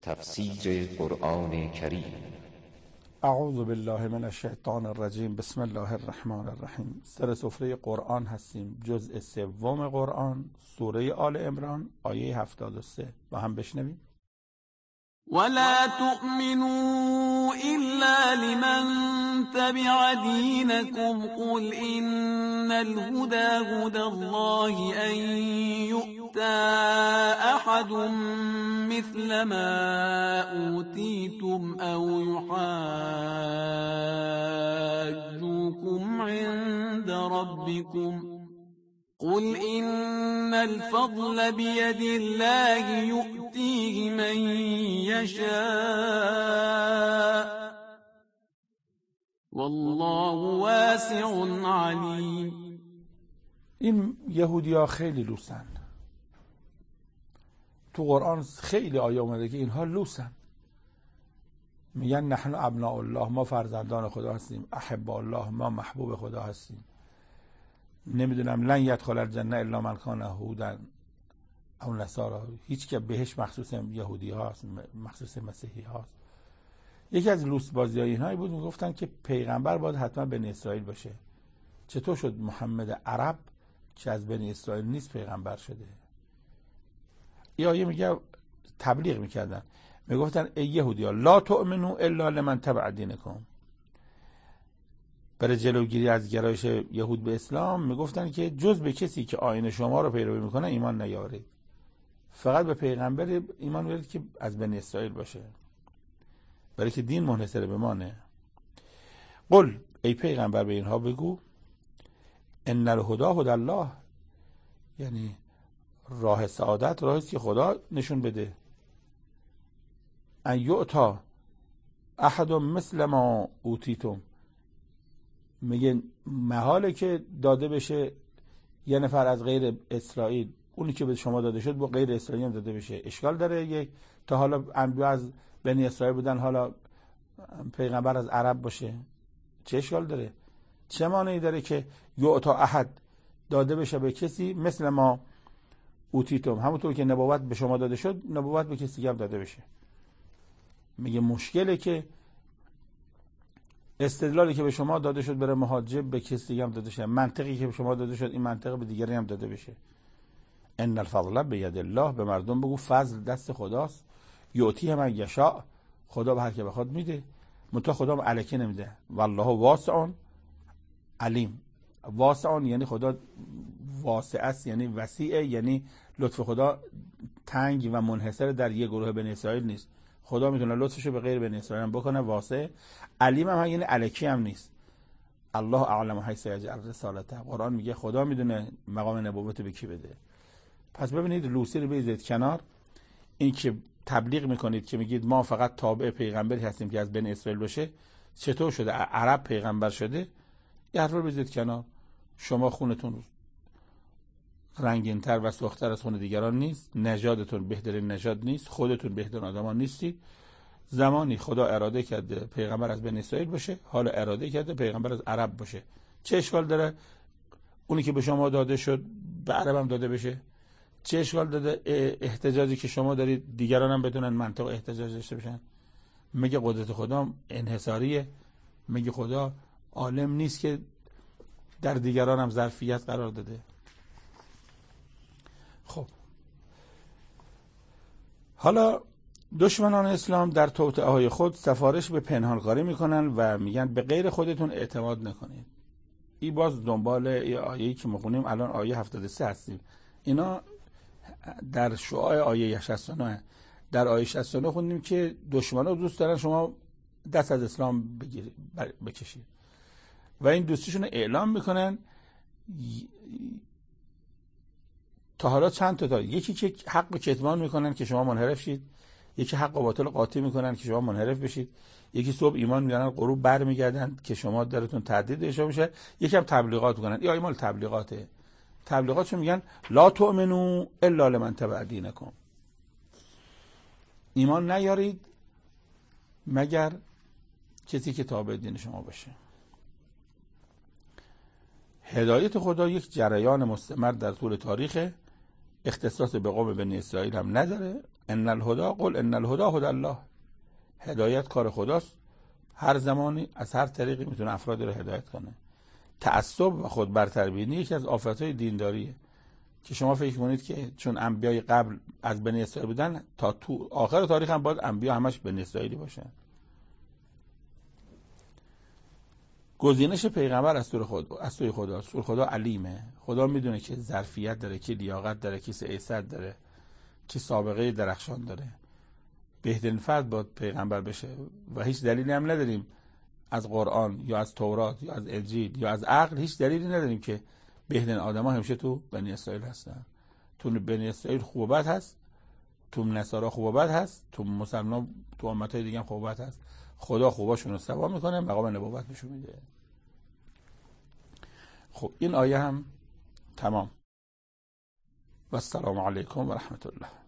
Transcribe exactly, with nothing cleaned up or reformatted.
تفسیر قرآن کریم. اعوذ بالله من الشیطان الرجیم. بسم الله الرحمن الرحیم. سر سفره قرآن هستیم، جزء سوم قرآن، سوره آل عمران، آیه هفتاد و سه. با هم بشنویم. ولا تؤمنوا إلا لمن تبع دينكم قل إن الهدى هدى الله أن يؤتى أحد مثل ما أوتيتم أو يحاجوكم عند ربكم قل إن الفضل بيد الله يؤتيه من يشاء والله واسع عليم. این یهودی ها خیلی لوسن. تو قرآن خیلی آیه اومده که اینها لوسن. میگن نحن ابناء الله، ما فرزندان خدا هستیم، احب الله، ما محبوب خدا هستیم. نمیدونم لن یدخل الجنه الا من کان هودا او نصارا، هیچ که بهش مخصوص یهودی هاست، مخصوص مسیحی هاست. یکی از لوس بازی های اینهایی بود، میگفتن که پیغمبر باید حتما بنی اسرائیل باشه. چطور شد محمد عرب که از بنی اسرائیل نیست پیغمبر شده؟ این آیه میگه تبلیغ میکردن، میگفتن ای یهودی ها لا تؤمنو الا لمن تبع دینکم. برای جلوگیری از گرایش یهود به اسلام میگفتن که جز به کسی که آیین شما رو پیروی میکنه ایمان نیارید، فقط به پیغمبر ایمان بیارید که از بنی اسرائیل باشه، برای که دین منحصر به مانه. قل ای پیغمبر به اینها بگو ان الهدی هدی الله، یعنی راه سعادت راهی است که خدا نشون بده. ان یؤتی احد مثل ما اوتیتم، میگه محاله که داده بشه یه نفر از غیر اسرائیل اونی که به شما داده شد با غیر اسرائیل هم داده بشه. اشکال داره یک تا حالا انبیا از بنی اسرائیل بودن، حالا پیغمبر از عرب باشه؟ چه اشکال داره؟ چه مانعی داره که یعطا احد داده بشه به کسی مثل ما اوتیتم، همونطور که نبوت به شما داده شد نبوت به کسی هم داده بشه. میگه مشکله که استدلالی که به شما داده شد برای مهاجر به کسی دیگه هم داده شه، منطقی که به شما داده شد این منطق به دیگری هم داده بشه. ان الفضل بید الله، به مردم بگو فضل دست خداست. یعطیه من یشاء، خدا به هر که بخواد میده، منتها خدا هم الکی نمیده. والله واسع علیم. واسع یعنی خدا واسع است، یعنی وسیع، یعنی لطف خدا تنگ و منحصر در یک گروه بنی اسرائیل نیست. خدا میتونه لطفشو به غیر بنی اسرائیل هم بکنه. واسع علیم هم یعنی الکی هم نیست. الله اعلم حیث یجعل رسالته. قرآن میگه خدا میدونه مقام نبوت به کی بده. پس ببینید لوسی رو بذارید کنار. این که تبلیغ میکنید که میگید ما فقط تابع پیغمبری هستیم که از بنی اسرائیل باشه، چطور شده عرب پیغمبر شده؟ یه حرف رو بذارید کنار. شما خونتون رنگین‌تر و سرخ‌تر از خون دیگران نیست، نژادتون بهترین نژاد نیست، خودتون بهترین آدمان نیستید. زمانی خدا اراده کرده پیغمبر از بنی اسرائیل باشه، حالا اراده کرده پیغمبر از عرب باشه. چه اشکال داره اونی که به شما داده شد به عرب هم داده بشه؟ چه اشکال داره احتجاجی که شما دارید دیگران هم بدونن منطق احتجاج داشته باشن؟ میگه قدرت خدا انحصاریه، میگه خدا عالم نیست که در دیگران هم ظرفیت قرار داده. خب حالا دشمنان اسلام در توطئه‌های خود سفارش به پنهانکاری میکنن و میگن به غیر خودتون اعتماد نکنید. این باز دنبال ای آیه‌ای که میخونیم الان آیه هفتاد و سه هستیم. اینا در شعاع آیه شصت و نه، در آیه شصت و نه خوندیم که دشمنان دوست دارن شما دست از اسلام بگیرید بکشید و این دوستیشون رو اعلام میکنن. تا حالا چند تا داره، یکی که حق به کتمان میکنن که شما منحرف شید، یکی حق و باطل قاطی میکنن که شما منحرف بشید، یکی صبح ایمان میارن غروب برمیگردن که شما درتون تردید داشته باشه، یکی هم تبلیغات میکنن. این مال تبلیغاته. تبلیغاتشون میگن لا تؤمنو الا لمن تبع دینکم، ایمان نیارید مگر کسی که تابع دین شما باشه. هدایت خدا یک جریان مستمر در طول تاریخ، اختصاص به قوم بنی اسرائیل هم نداره، ان الهدى قل ان الهدى هدی الله. هدایت کار خداست، هر زمانی از هر طریقی میتونه افرادی رو هدایت کنه. تعصب و خود برتربینی یکی از آفتهای دینداریه که شما فکر کنید که چون انبیای قبل از بنی اسرائیل بودن تا تو آخر تاریخ هم باید انبیا همش بنی اسرائیلی باشن. گزینش پیغمبر از سوی خدا از سوی خدا سوی خدا علیمه. خدا میدونه که ظرفیت داره، که لیاقت داره، که سیاست داره، که سابقه درخشان داره. بهترین فرد باید پیغمبر بشه و هیچ دلیلی هم نداریم از قرآن یا از تورات یا از انجیل یا از عقل هیچ دلیلی نداریم که بهترین آدما همیشه تو بنی اسرائیل هستن. تو بنی اسرائیل خوب و بد هست، تو نصارا خوب و بد هست، تو مسلمان تو امتهای دیگه هم خوب و بد هست. خدا خوباشون رو سوا میکنه، مقام نبوت بهشون میده. خب این آیه هم تمام. و السلام علیکم و رحمت الله.